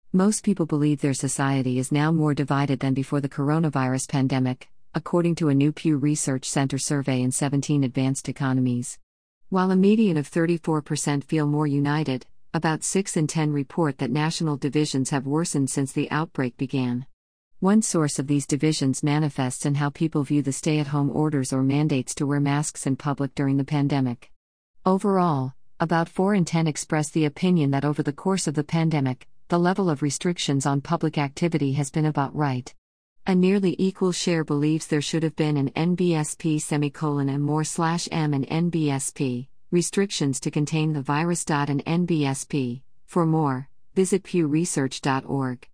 Most people believe their society is now more divided than before the coronavirus pandemic, according to a new Pew Research Center survey in 17 advanced economies. While a median of 34% feel more united, about 6 in 10 report that national divisions have worsened since the outbreak began. One source of these divisions manifests in how people view the stay-at-home orders or mandates to wear masks in public during the pandemic. Overall, about 4 in 10 express the opinion that over the course of the pandemic, the level of restrictions on public activity has been about right. A nearly equal share believes there should have been an NBSP and more/M and NBSP, restrictions to contain the virus. And NBSP. For more, visit pewresearch.org.